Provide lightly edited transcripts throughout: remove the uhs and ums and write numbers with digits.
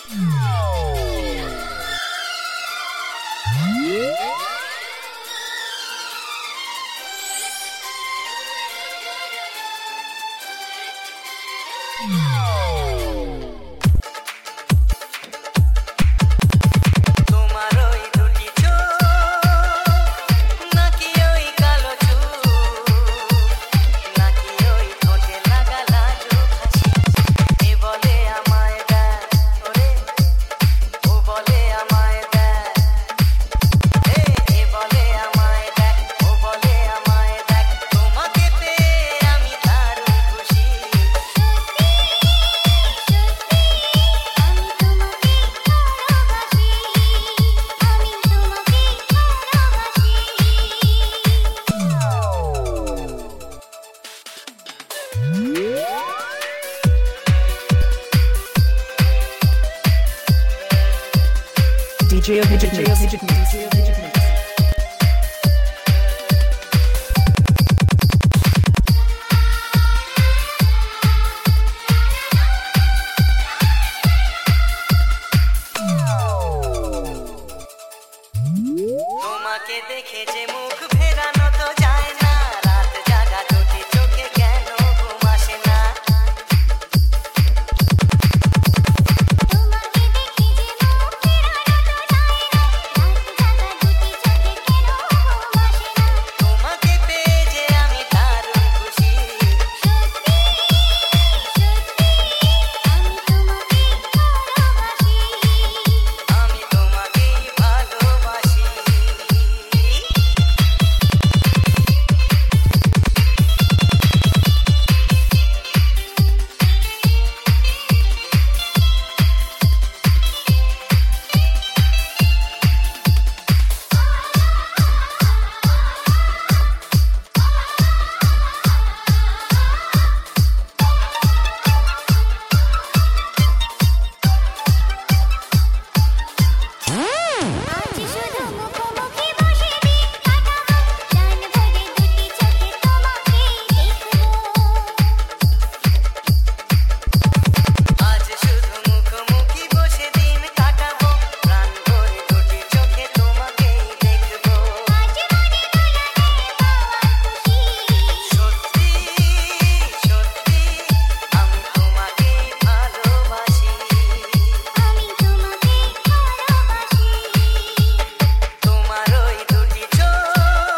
DJ Midget Mix. তোমাকে দেখে যে মুখ ফেরানো তো যায় না, রাত জাগা দুটি চোখে কেন ঘুম আসে না। তোমাকে দেখে যে মুখ ফেরানো তো যায় না, রাত জাগা দুটি চোখে কেন ঘুম আসে না। তোমাকে পেয়ে যে আমি দারুণ খুশি, সত্যি সত্যি আমি তোমাকে ভালোবাসি, আমি তোমাকেই ভালোবাসি। আজ শুধু মুখোমুখি বসে দিন কাটাবো, প্রাণ ভরে দুটি চোখে তোমাকেই দেখবো। আজ শুধু মুখোমুখি বসে দিন কাটাবো, প্রাণ ভরে দুটি চোখে তোমাকেই দেখবো। আজ মনে দুলানের পাওয়ার খুশি, সত্যি সত্যি আমি তোমাকেই ভালোবাসি, আমি তোমাকেই ভালোবাসি। তোমার ওই দুটি চোখ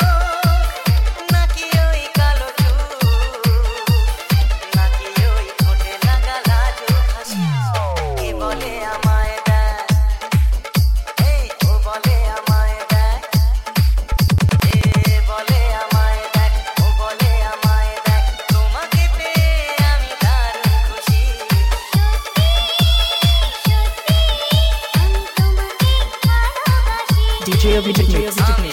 নাকি ওই কালো চুল, নাকি ওই ঠোঁটে লাগা লাজুক হাসি। কে বলে আমায় দেখ, এই ও বলে আমায় দেখ, এ বলে আমায় দেখ, ও বলে আমায় দেখ। তোমাকে পেয়ে আমি দারুণ খুশি, সত্যি সত্যি আমি তোমাকে ভালোবাসি। DJ Midget Mix.